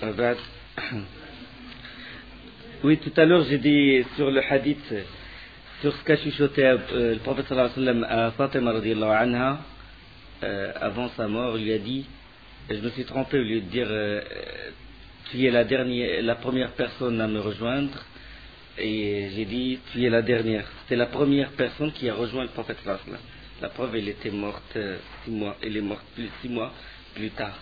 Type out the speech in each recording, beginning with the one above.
بعد. Oui, tout à l'heure j'ai dit sur le hadith, sur ce qu'a chuchoté le prophète sallallahu alayhi wa sallam à Fatima radiyallahu anha, avant sa mort, il lui a dit, je me suis trompé au lieu de dire tu es la première personne à me rejoindre, et j'ai dit tu es la dernière. C'était la première personne qui a rejoint le prophète sallallahu alayhi wa sallam. La preuve, elle était morte 6 mois, elle est morte 6 mois plus tard.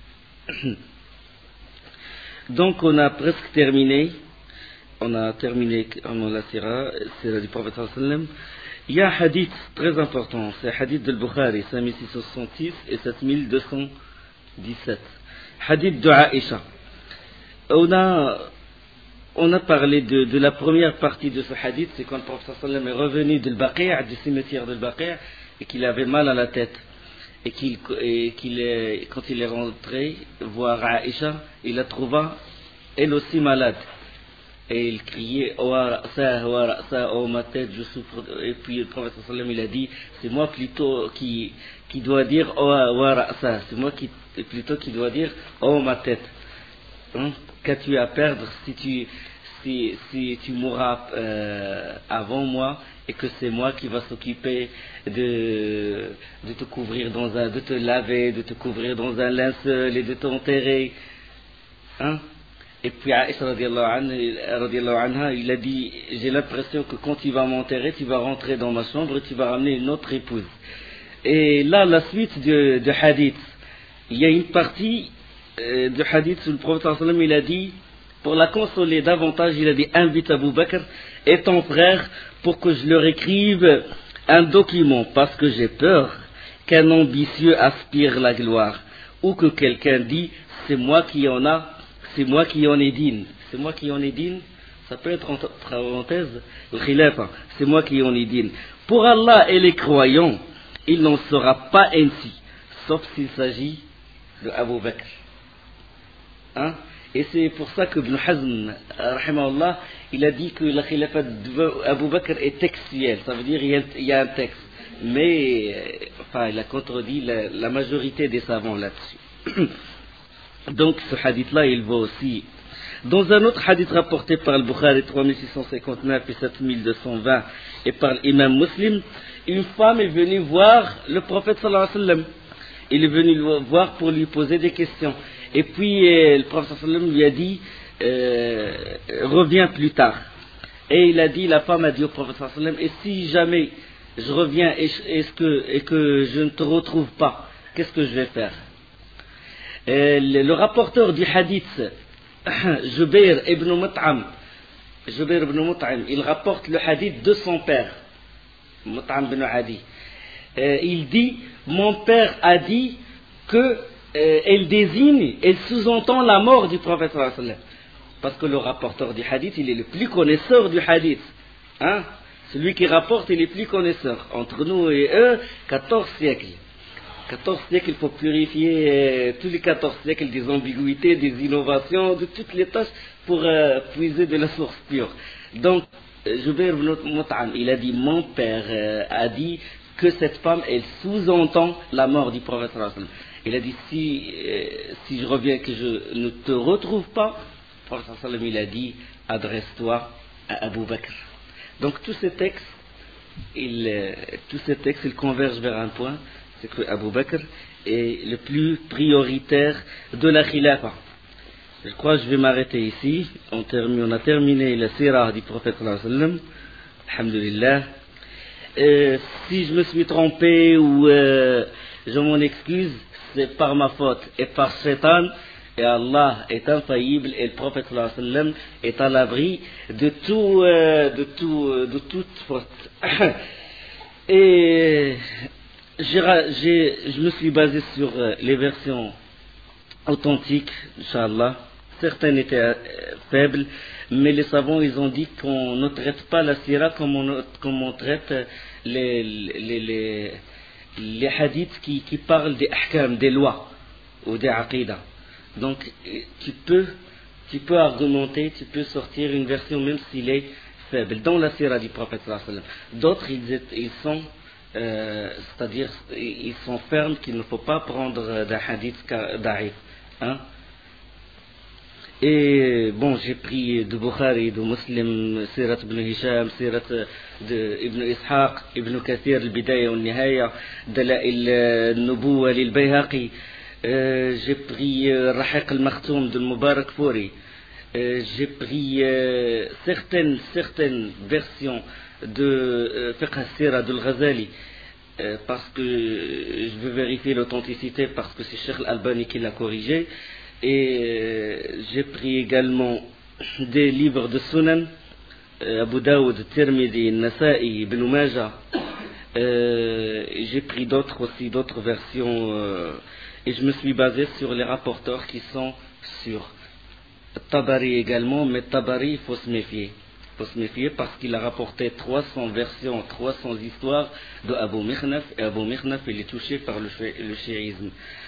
Donc on a presque terminé. On a terminé la sira du prophète sallallahu alayhi wa sallam. Il y a un hadith très important, c'est le hadith de Bukhari, 5666 et 7217. Hadith de Aïcha. On a parlé de la première partie de ce hadith, c'est quand le prophète sallallahu alayhi wa sallam est revenu du Baqi', du cimetière de Baqi', et qu'il avait mal à la tête. Et quand il est rentré voir Aïcha, il la trouva elle aussi malade. Et il criait oh ma tête, je souffre. Et puis le prophète sallallahu alayhi wa sallam il a dit c'est moi plutôt qui dois dire oh c'est moi plutôt qui dois dire oh ma tête. Qu'as-tu à perdre si tu mourras avant moi, et que c'est moi qui va s'occuper de te couvrir de te laver, de te couvrir dans un linceul et de t'enterrer. Et puis Aïcha radiallahu anha, il a dit j'ai l'impression que quand tu vas m'enterrer, tu vas rentrer dans ma chambre et tu vas ramener une autre épouse. Et là, la suite de hadith, il y a une partie de hadith où le prophète sallallahu alayhi wa sallam il a dit, pour la consoler davantage, il a dit invite Abu Bakr et ton frère pour que je leur écrive un document, parce que j'ai peur qu'un ambitieux aspire la gloire, ou que quelqu'un dit c'est moi qui en ai digne. C'est moi qui en ai digne, ça peut être entre parenthèses le khilafa, c'est moi qui en ai digne. Pour Allah et les croyants, il n'en sera pas ainsi, sauf s'il s'agit de Abu Bakr. Et c'est pour ça que Ibn Hazm, rahimahullah, il a dit que la khilafa d'Abu Bakr est textuelle, ça veut dire il y a un texte. Mais, il a contredit la majorité des savants là-dessus. Donc ce hadith-là, il va aussi. Dans un autre hadith rapporté par le Bukhari 3659 et 7220 et par l'imam Muslim, une femme est venue voir le prophète sallallahu alayhi wa sallam. Il est venu le voir pour lui poser des questions. Et puis le prophète sallallahu alayhi wa sallam lui a dit reviens plus tard. Et la femme a dit au prophète sallallahu alayhi wa sallam, et si jamais je reviens et que je ne te retrouve pas, qu'est-ce que je vais faire? Le rapporteur du hadith, Jubair ibn Mut'am, il rapporte le hadith de son père, Mut'am ibn Adi. Il dit, mon père a dit que elle désigne, elle sous-entend la mort du prophète sallallahu alayhi wa sallam. Parce que le rapporteur du hadith, il est le plus connaisseur du hadith. Celui qui rapporte, il est le plus connaisseur. Entre nous et eux, 14 siècles. 14 siècles, il faut purifier tous les 14 siècles des ambiguïtés, des innovations, de toutes les tâches pour puiser de la source pure. Donc, Jubair ibn Mut'am, il a dit, mon père a dit que cette femme, elle sous-entend la mort du prophète sallallahu alayhi wa sallam. Il a dit, si je reviens que je ne te retrouve pas, le prophète sallallahu alayhi wa sallam, il a dit, adresse-toi à Abu Bakr. Donc tous ces textes, ils convergent vers un point, c'est que Abu Bakr est le plus prioritaire de la khilafa. Je crois que je vais m'arrêter ici. On a terminé la sirah du prophète sallallahu alayhi wa sallam. Alhamdulillah. Si je me suis trompé ou je m'en excuse, c'est par ma faute et par Shaitan. Et Allah est infaillible et le prophète sallallahu alayhi wa sallam est à l'abri de toute faute. Et je me suis basé sur les versions authentiques, Inch'Allah. Certaines étaient faibles, mais les savants, ils ont dit qu'on ne traite pas la sira comme on traite les hadiths qui parlent des ahkam, des lois ou des aqidah. Donc tu peux argumenter, tu peux sortir une version même s'il est faible dans la sira du prophète sallallahu alayhi wa sallam. D'autres ils sont c'est-à-dire ils sont fermes qu'il ne faut pas prendre d'un hadith da'if. Et bon, j'ai pris de Bukhari, de Muslim, Sirat ibn Hisham, Sirat de Ibn Ishaq, Ibn Kathir, Al-Bidaya wa Nihaya, Dala'il al-Nubuwa lil-Bayhaqi. J'ai pris Rahiq al-Makhtoum de Mubarak Fouri. J'ai pris certaines versions de Fiqh al-Sira de Al-Ghazali. Parce que je veux vérifier l'authenticité, parce que c'est Cheikh Al-Albani qui l'a corrigé. Et j'ai pris également des livres de Sunan, Abu Daoud, Tirmidhi, Nasa'i, Ibn Majah. J'ai pris d'autres versions, et je me suis basé sur les rapporteurs qui sont sur Tabari également, mais Tabari, il faut se méfier. Il faut se méfier parce qu'il a rapporté 300 versions, 300 histoires de Abu Mikhnaf, et Abu Mikhnaf, il est touché par le chiisme.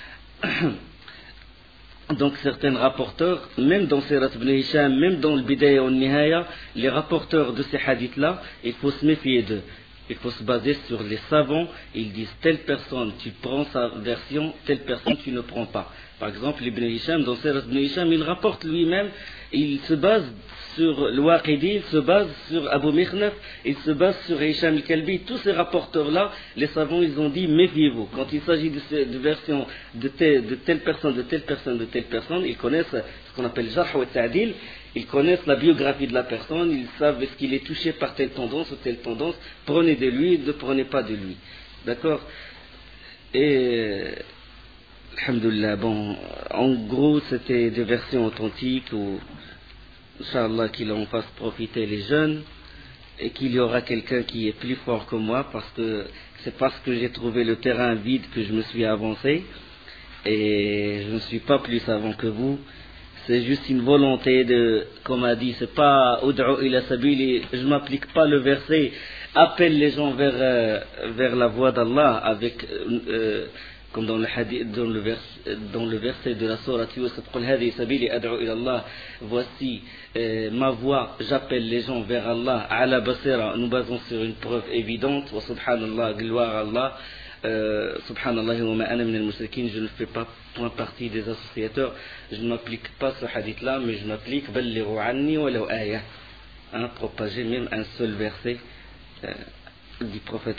Donc certains rapporteurs, même dans Sirat ibn Hisham, même dans le Bidaya wa Nihaya, les rapporteurs de ces hadiths-là, il faut se méfier d'eux. Il faut se baser sur les savants. Ils disent telle personne, tu prends sa version, telle personne, tu ne prends pas. Par exemple, Ibn Hisham, dans Sirat ibn Hisham, il rapporte lui-même, il se base sur le Waqidi, il se base sur Abu Mikhnaf, il se base sur Hisham al-Kalbi. Tous ces rapporteurs-là, les savants, ils ont dit, méfiez-vous. Quand il s'agit de versions de telle personne, de telle personne, de telle personne, ils connaissent ce qu'on appelle Jarh wa Ta'dil. Ils connaissent la biographie de la personne, ils savent est-ce qu'il est touché par telle tendance ou telle tendance. Prenez de lui, ne prenez pas de lui. D'accord? Et alhamdoulilah, bon, en gros, c'était des versions authentiques où, Inch'Allah, qu'il en fasse profiter les jeunes et qu'il y aura quelqu'un qui est plus fort que moi, parce que c'est parce que j'ai trouvé le terrain vide que je me suis avancé et je ne suis pas plus savant que vous. C'est juste une volonté de, comme a dit, c'est pas Ud'u ila sabili, je m'applique pas le verset, appelle les gens vers la voie d'Allah, avec, comme dans le hadith, dans le verset de la sourate Yusuf, Qul hadhi sabili ad'u ila Allah, voici ma voie, j'appelle les gens vers Allah, ala basira, nous basons sur une preuve évidente, wa subhanallah, gloire à Allah. Subhanallah wa ma ana min al-mushrikin, je ne fais pas point partie des associateurs, je ne m'applique pas ce hadith là, mais je m'applique ballighu anni wa law ayah, propager même un seul verset du prophète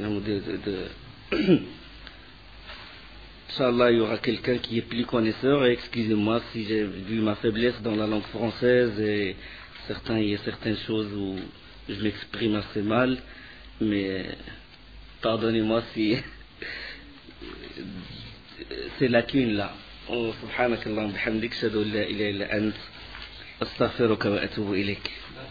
Inch'Allah, il y aura quelqu'un qui est plus connaisseur, et excusez-moi si j'ai vu ma faiblesse dans la langue française, et il y a certaines choses où je m'exprime assez mal, mais pardonnez-moi si ces lacunes-là. Subhanakallah, bihamdik, shadu la ilaha illa ant, astaghfiruka wa atubu ilayk.